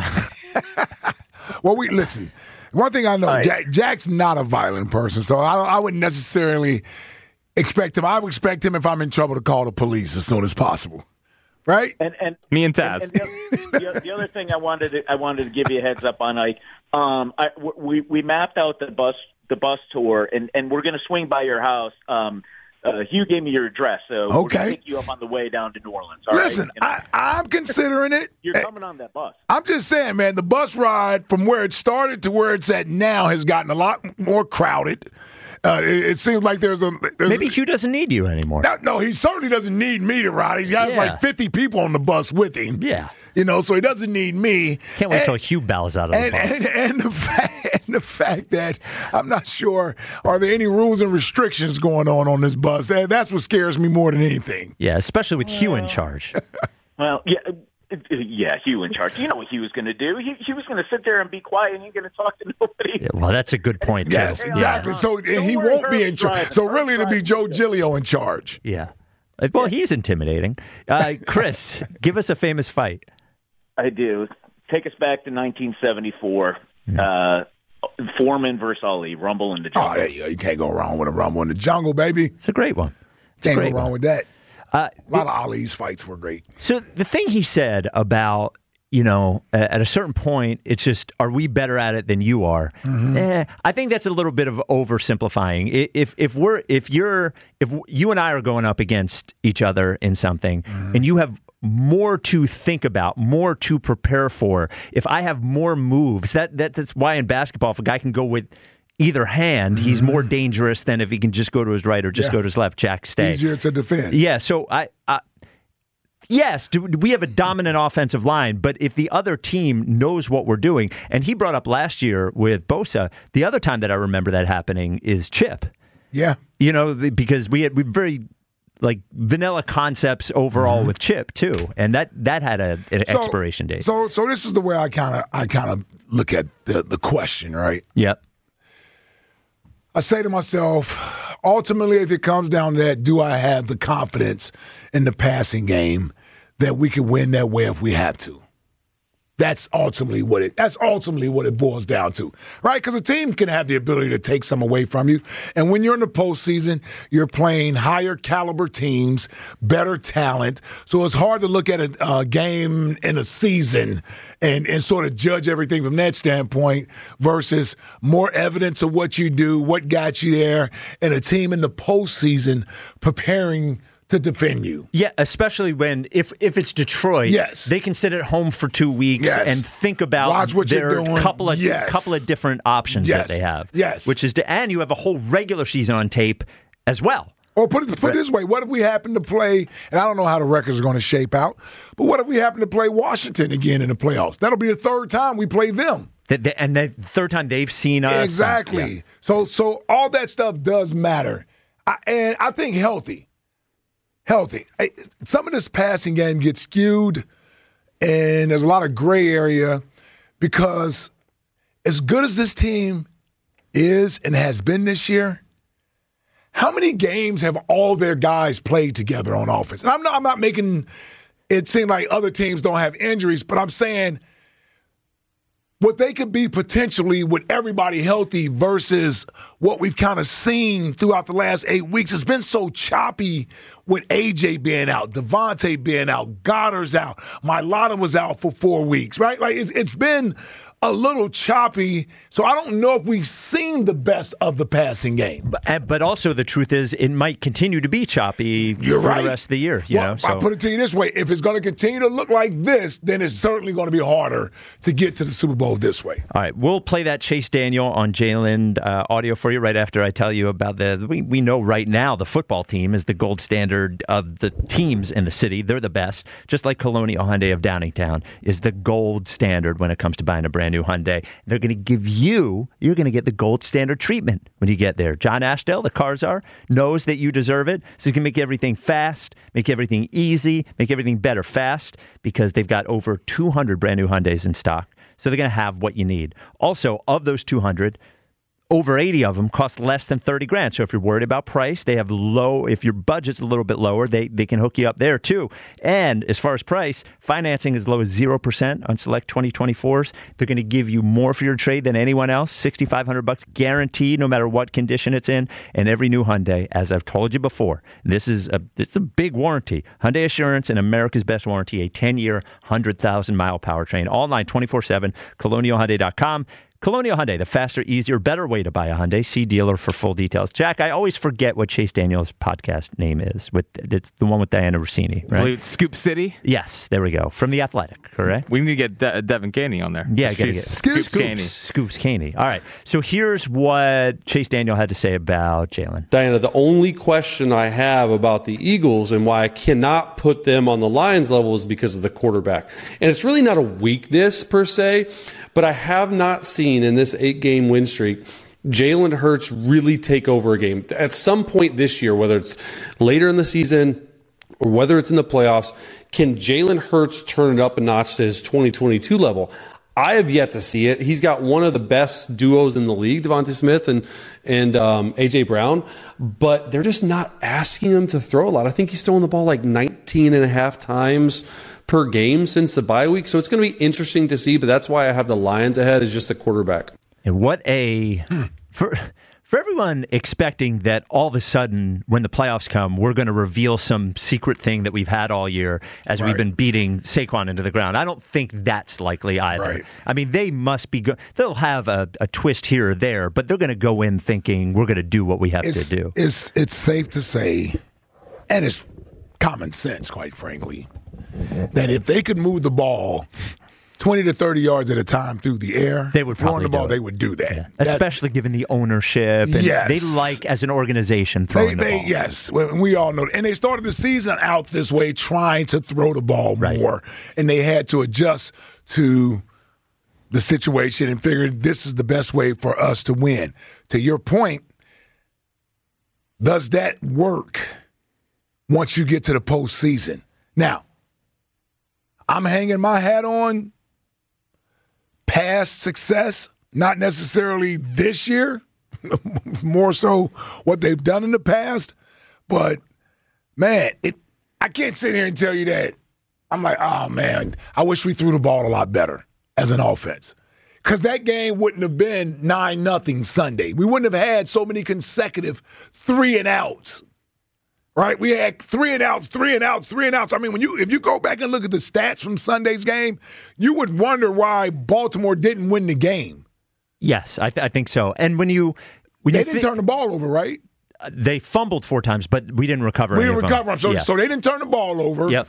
Well, we listen. One thing I know, right. Jack, Jack's not a violent person, so I, I wouldn't necessarily expect him. I would expect him if I'm in trouble to call the police as soon as possible, right? And and me and Taz. And, and the, the, the other thing I wanted to, I wanted to give you a heads up on, Ike. Um, I, we we mapped out the bus the bus tour, and, and we're going to swing by your house. Um, Uh, Hugh gave me your address, so okay. we're going to pick you up on the way down to New Orleans. All Listen, right? you know? I, I'm considering it. You're coming on that bus. I'm just saying, man, the bus ride from where it started to where it's at now has gotten a lot more crowded. Uh, it, it seems like there's a... There's Maybe Hugh doesn't need you anymore. No, no, he certainly doesn't need me to ride. He's got yeah. like fifty people on the bus with him. Yeah. You know, so he doesn't need me. Can't wait and, till Hugh bows out of the and, bus. And, and, the fact, and the fact that I'm not sure, are there any rules and restrictions going on on this bus? That, that's what scares me more than anything. Yeah, especially with Hugh in charge. Well, yeah, yeah, Hugh in charge. You know what Hugh was going to do? He, he was going to sit there and be quiet and he's going to talk to nobody. Yeah, well, that's a good point, too. Yes, exactly. Yeah. So and he won't be in charge. So really it'll be Joe Giglio in charge. Yeah. Well, he's intimidating. Uh, Chris, give us a famous fight. I do. Take us back to nineteen seventy-four. Uh, Foreman versus Ali, Rumble in the Jungle. Oh, there you go. You can't go wrong with a Rumble in the Jungle, baby. It's a great one. It's can't a great go wrong one. with that. Uh, a lot it, of Ali's fights were great. So the thing he said about, you know, at a certain point, it's just, are we better at it than you are? Mm-hmm. Eh, I think that's a little bit of oversimplifying. If if we're if you're if you and I are going up against each other in something, mm-hmm. and you have more to think about, more to prepare for. If I have more moves, that, that that's why in basketball, if a guy can go with either hand, mm-hmm. he's more dangerous than if he can just go to his right or just yeah. go to his left. Jack, stay. Easier to defend. Yeah, so I... I Yes, do we have a dominant offensive line, but if the other team knows what we're doing, and he brought up last year with Bosa, the other time that I remember that happening is Chip. Yeah. You know, because we had we very like vanilla concepts overall mm-hmm. with Chip too, and that that had a, an so, expiration date. So so this is the way I kind of I kind of look at the the question, right? Yep. I say to myself, ultimately, if it comes down to that, do I have the confidence in the passing game that we can win that way if we have to? That's ultimately what it. That's ultimately what it boils down to, right? Because a team can have the ability to take some away from you, and when you're in the postseason, you're playing higher caliber teams, better talent. So it's hard to look at a uh, game in a season and and sort of judge everything from that standpoint versus more evidence of what you do, what got you there, and a team in the postseason preparing to defend you. Yeah, especially when, if if it's Detroit, yes. they can sit at home for two weeks yes. and think about Watch what their you're doing. couple of yes. couple of different options yes. that they have. Yes. Which is to, and you have a whole regular season on tape as well. Or put it, put it this way, what if we happen to play, and I don't know how the records are going to shape out, but what if we happen to play Washington again in the playoffs? That'll be the third time we play them. And the third time they've seen us. Exactly. Yeah. So so all that stuff does matter. I, and I think healthy. Healthy. Some of this passing game gets skewed, and there's a lot of gray area because as good as this team is and has been this year, how many games have all their guys played together on offense? And I'm not, I'm not making it seem like other teams don't have injuries, but I'm saying what they could be potentially with everybody healthy versus what we've kind of seen throughout the last eight weeks. It's been so choppy with A J being out, Devontae being out, Goddard's out, Mailata was out for four weeks, right? Like it's, it's been a little choppy, so I don't know if we've seen the best of the passing game. But, but also the truth is it might continue to be choppy You're for right. the rest of the year. You well, know, so. I'll put it to you this way. If it's going to continue to look like this, then it's certainly going to be harder to get to the Super Bowl this way. All right, we'll play that Chase Daniel on Jalen uh, audio for you right after I tell you about the, we, we know right now the football team is the gold standard of the teams in the city. They're the best, just like Colonial Hyundai of Downingtown is the gold standard when it comes to buying a brand new Hyundai. They're going to give you, you're going to get the gold standard treatment when you get there. John Ashdale, the Cars Are, knows that you deserve it. So he's going to make everything fast, make everything easy, make everything better fast because they've got over two hundred brand new Hyundais in stock. So they're going to have what you need. Also, of those two hundred, over eighty of them cost less than thirty grand. So if you're worried about price, they have low, if your budget's a little bit lower, they, they can hook you up there too. And as far as price, financing as low as zero percent on select twenty twenty-fours. They're going to give you more for your trade than anyone else, sixty-five hundred bucks guaranteed no matter what condition it's in. And every new Hyundai, as I've told you before, this is a, it's a big warranty. Hyundai Assurance and America's Best Warranty, a ten-year, one hundred thousand mile powertrain. Online twenty-four seven, colonial hyundai dot com. Colonial Hyundai, the faster, easier, better way to buy a Hyundai. See dealer for full details. Jack, I always forget what Chase Daniel's podcast name is. With It's the one with Diana Rossini, right? I believe it's Scoop City? Yes, there we go. From The Athletic, correct? We need to get De- Devin Caney on there. Yeah, gotta get Scoops, Scoops Caney. Scoops Caney. All right, so here's what Chase Daniel had to say about Jalen. Diana, the only question I have about the Eagles and why I cannot put them on the Lions level is because of the quarterback. And it's really not a weakness per se, but I have not seen in this eight-game win streak Jalen Hurts really take over a game. At some point this year, whether it's later in the season or whether it's in the playoffs, can Jalen Hurts turn it up a notch to his twenty twenty-two level? I have yet to see it. He's got one of the best duos in the league, Devontae Smith and and um, A J Brown, but they're just not asking him to throw a lot. I think he's throwing the ball like nineteen and a half times per game since the bye week. So it's going to be interesting to see, but that's why I have the Lions ahead as just a quarterback. And what a... Hmm. For for everyone expecting that all of a sudden, when the playoffs come, we're going to reveal some secret thing that we've had all year as right. we've been beating Saquon into the ground. I don't think that's likely either. Right. I mean, they must be go- they'll have a, a twist here or there, but they're going to go in thinking we're going to do what we have it's, to do. It's, it's safe to say, and it's common sense, quite frankly, that if they could move the ball twenty to thirty yards at a time through the air, they would throwing probably the ball, do it. they would do that. Yeah. That- Especially given the ownership. And Yes. They like, as an organization, throwing They, the they, ball. yes, we we all know. And they started the season out this way, trying to throw the ball Right. more, and they had to adjust to the situation and figured this is the best way for us to win. To your point, does that work once you get to the postseason? Now, I'm hanging my hat on past success, not necessarily this year, more so what they've done in the past. But, man, it I can't sit here and tell you that I'm like, oh, man, I wish we threw the ball a lot better as an offense. Because that game wouldn't have been nine nothing Sunday. We wouldn't have had so many consecutive three and outs. Right? We had three and outs, three and outs, three and outs. I mean, when you if you go back and look at the stats from Sunday's game, you would wonder why Baltimore didn't win the game. Yes, I, th- I think so. And when you when they you didn't thi- turn the ball over, right? uh, they fumbled four times, but we didn't recover. We any didn't of recover them. them, so Yeah. so they didn't turn the ball over. Yep.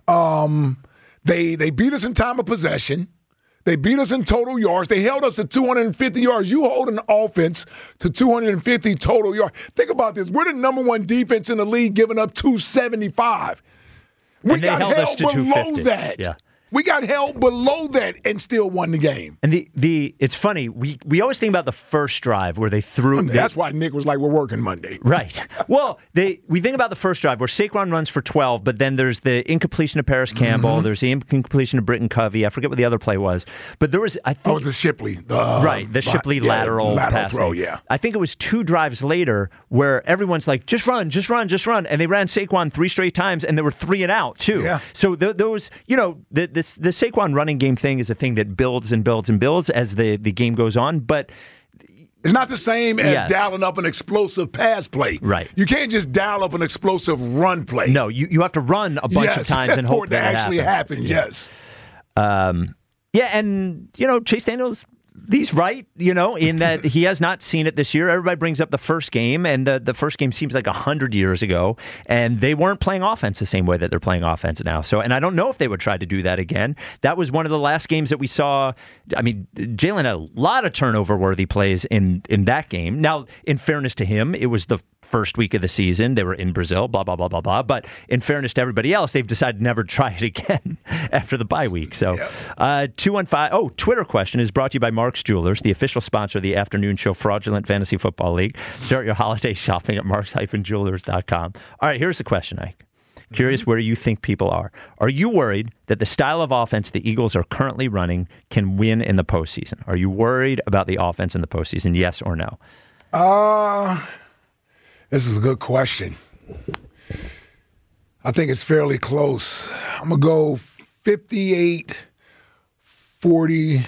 Um, they they beat us in time of possession. They beat us in total yards. They held us to two hundred fifty yards. You hold an offense to two hundred fifty total yards. Think about this. We're the number one defense in the league, giving up two seventy-five. We And they got held us held to two below fifty. that. Yeah. We got held below that and still won the game. And the, the it's funny, we, we always think about the first drive where they threw. I mean, they- that's why Nick was like, we're working Monday. Right. Well, they we think about the first drive where Saquon runs for twelve, but then there's the incompletion of Paris Campbell. Mhm. There's the incompletion of Britton Covey. I forget what the other play was. But there was, I think. Oh, the Shipley. The, uh, right. The Shipley yeah, lateral, lateral passing. throw, yeah. I think it was two drives later where everyone's like, just run, just run, just run. And they ran Saquon three straight times, and they were three and out, too. Yeah. So th- those, you know, the, this, the Saquon running game thing is a thing that builds and builds and builds as the, the game goes on. But it's not the same as Yes. dialing up an explosive pass play. Right. You can't just dial up an explosive run play. no, you, you have to run a bunch yes. of times and for hope it to that it actually happens. happen. Yeah. Yes. Um, yeah, and, you know, Chase Daniels, he's right, you know, in that he has not seen it this year. Everybody brings up the first game, and the, the first game seems like one hundred years ago, and they weren't playing offense the same way that they're playing offense now. So, and I don't know if they would try to do that again. That was one of the last games that we saw. I mean, Jalen had a lot of turnover-worthy plays in, in that game. Now, in fairness to him, it was the first week of the season. They were in Brazil, blah, blah, blah, blah, blah. But in fairness to everybody else, they've decided to never try it again after the bye week. So, uh, two one five, oh, Twitter question is brought to you by Mark's Jewelers, the official sponsor of the afternoon show Fraudulent Fantasy Football League. Start your holiday shopping at marks dash jewelers dot com. All right, here's the question, Ike. Curious where you think people are. Are you worried that the style of offense the Eagles are currently running can win in the postseason? Are you worried about the offense in the postseason, yes or no? Uh, this is a good question. I think it's fairly close. I'm going to go fifty-eight forty-two.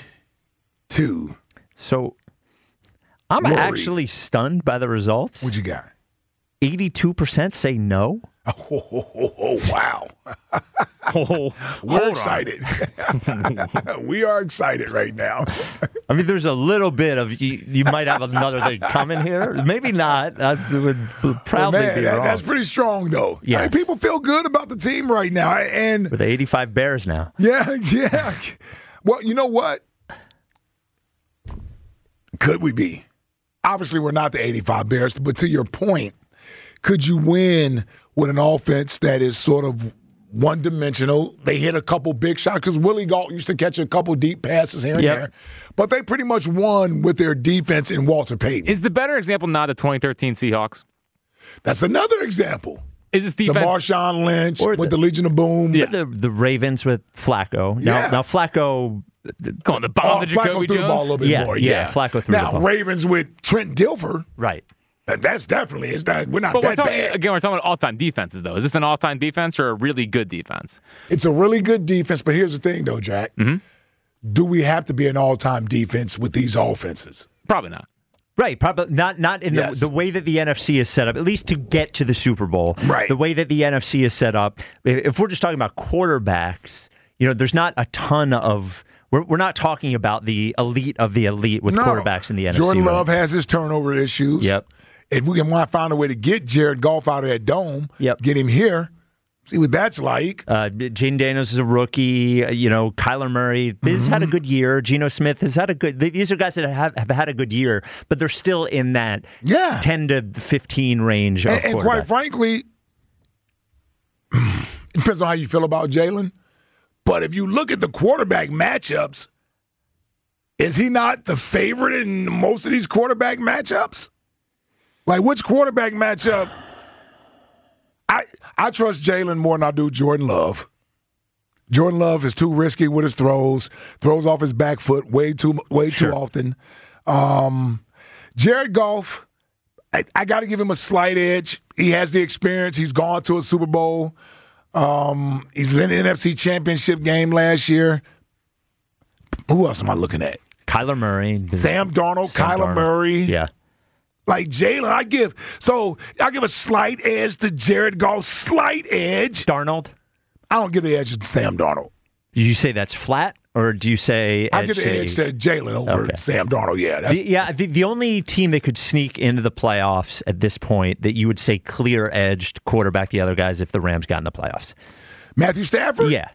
So I'm Worried. actually stunned by the results. What you got? eighty-two percent say no. Oh, oh, oh, oh, wow. Oh, We're excited. We are excited right now. I mean, there's a little bit of you, you might have another thing coming here. Maybe not. I would proudly Well, man, be that- wrong. that's pretty strong, though. Yes. I mean, people feel good about the team right now. And With the eighty-five Bears now. yeah, yeah. Well, you know what? Could we be? Obviously, we're not the eighty-five Bears, but to your point, could you win with an offense that is sort of one-dimensional? They hit a couple big shots because Willie Gault used to catch a couple deep passes here and Yep. there, but they pretty much won with their defense in Walter Payton. Is the better example not the twenty thirteen Seahawks? That's another example. Is this The defense? Marshawn Lynch Or with the- the Legion of Boom. Or The, the Ravens with Flacco. Now, Yeah. now Flacco. Come on, the bomb Oh, to Jacoby Flacco threw the Jones? ball a little bit Yeah, more. yeah, Yeah, Flacco threw the now, ball. Ravens with Trent Dilfer. Right. That- That's definitely it's not. We're not But we're that talking, bad. again, we're talking about all-time defenses, though. Is this an all-time defense or a really good defense? It's a really good defense, but here's the thing, though, Jack. Mm-hmm. Do we have to be an all-time defense with these offenses? Probably not. Right, probably not. Not in Yes. the, the way that the N F C is set up. At least to get to the Super Bowl, Right. The way that the N F C is set up. If we're just talking about quarterbacks, you know, there's not a ton of. We're we're not talking about the elite of the elite with No. quarterbacks in the N F C. Jordan right? Love has his turnover issues. Yep. If we can find a way to get Jared Goff out of that dome, Yep. get him here, See what that's like. Uh, Jaden Daniels is a rookie. Uh, you know, Kyler Murray has mm-hmm. had a good year. Geno Smith has had a good. These are guys that have, have had a good year, but they're still in that yeah. ten to fifteen range. Of and, and quite frankly, it depends on how you feel about Jalen. But if you look at the quarterback matchups, is he not the favorite in most of these quarterback matchups? Like, which quarterback matchup? I I trust Jalen more than I do Jordan Love. Jordan Love is too risky with his throws, throws off his back foot way too way sure. too often. Um, Jared Goff, I, I got to give him a slight edge. He has the experience. He's gone to a Super Bowl. Um, he's in the N F C Championship game last year. Who else am I looking at? Kyler Murray. Sam Darnold, Sam Kyler Darnold. Murray. Yeah. Like Jalen, I give so I give a slight edge to Jared Goff. Slight edge. Darnold. I don't give the edge to Sam Darnold. Do you say that's flat, or do you say I edge give the to, edge to Jalen over okay. Sam Darnold? Yeah, that's, the, yeah. The, the only team that could sneak into the playoffs at this point that you would say clear edged quarterback the other guys if the Rams got in the playoffs. Matthew Stafford. Yeah.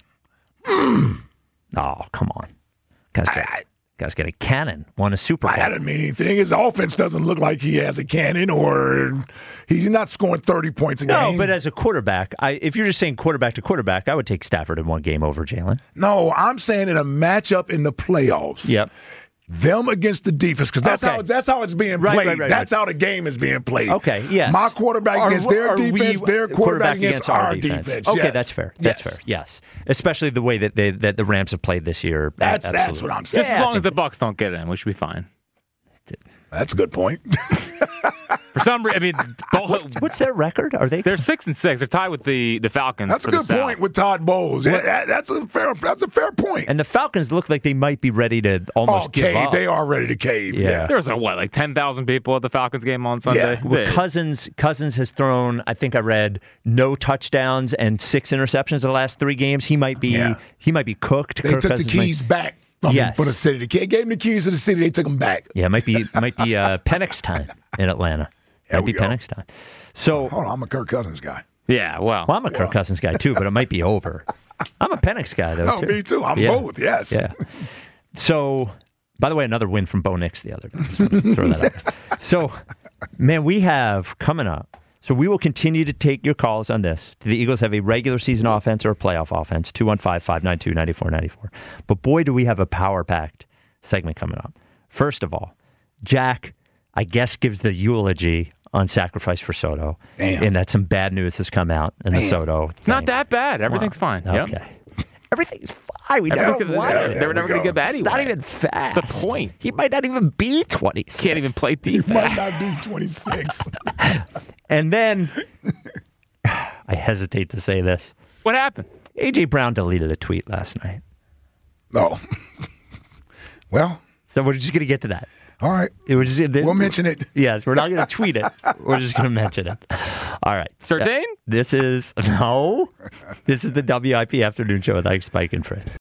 Mm. Oh, come on, guys. Got, I, guys got a cannon. Won a Super Bowl. I didn't mean anything. His offense doesn't look like he has a cannon, or he's not scoring thirty points a no, game. No, but as a quarterback, I, if you're just saying quarterback to quarterback, I would take Stafford in one game over Jalen. No, I'm saying in a matchup in the playoffs. Yep. Them against the defense, because that's okay. how that's how it's being played. Right, right, right, that's right. how the game is being played. Okay, yes. My quarterback are, against their are defense, we, their quarterback, quarterback against, against our, our defense. defense. defense. Okay, yes. that's fair. That's yes. fair. Yes, especially the way that they that the Rams have played this year. That's Absolutely. that's what I'm saying. Just as long as the Bucs don't get in, we should be fine. That's a good point. For some reason, I mean, what, what's their record? Are they? They're six and six. They're tied with the, the Falcons. That's for a good the point with Todd Bowles. Yeah, that, that's a fair. That's a fair point. And the Falcons look like they might be ready to almost oh, give cave. up. They are ready to cave. Yeah. yeah. There was a, what, like ten thousand people at the Falcons game on Sunday. Yeah. Well, Cousins Cousins has thrown. I think I read no touchdowns and six interceptions in the last three games. He might be. Yeah. He might be cooked. They Kirk took Cousins the keys might, back. From, yes. for the city. They gave them the keys to the city. They took them back. Yeah, it might be might be uh, Penix time in Atlanta. Might be go. Penix time. So, hold on, I'm a Kirk Cousins guy. Yeah, well, well I'm a Kirk well. Cousins guy too, but it might be over. I'm a Penix guy though. No, too. me too. I'm yeah. both. Yes. Yeah. So, by the way, another win from Bo Nix the other day. Just throw that out there. So, man, we have coming up. So we will continue to take your calls on this. Do the Eagles have a regular season offense or a playoff offense? two one five, five nine two, nine four nine four. But boy, do we have a power-packed segment coming up. First of all, Jack, I guess, gives the eulogy on sacrifice for Soto. Damn. And that some bad news has come out in Damn. the Soto thing. Not that bad. Everything's well, fine. Okay. Yep. Everything's fine. We Everything never wanted They were never going to get bad It's not even fast. The point. He might not even be twenty-six. Can't even play defense. He might not be twenty-six. And then, I hesitate to say this. What happened? A J. Brown deleted a tweet last night. Oh. Well. So we're just going to get to that. All right. We're just, we'll mention it. Yes, we're not going to tweet it. We're just going to mention it. All right. Surtain? This is, no. This is the W I P Afternoon Show with Ike, Spike, and Fritz.